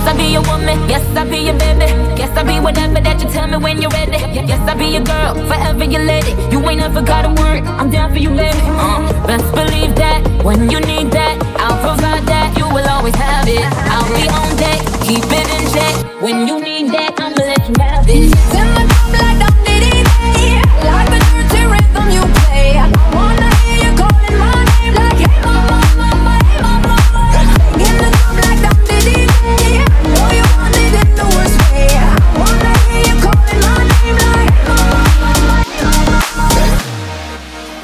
I be your woman, yes, I be your baby. Yes, I be whatever that you tell me when you're ready. Yes, I be your girl, forever your lady. You ain't never got a word, I'm down for you, baby. Best believe that, when you need that, I'll provide that. You will always have it, I'll be on deck, keep it in check. When you need that,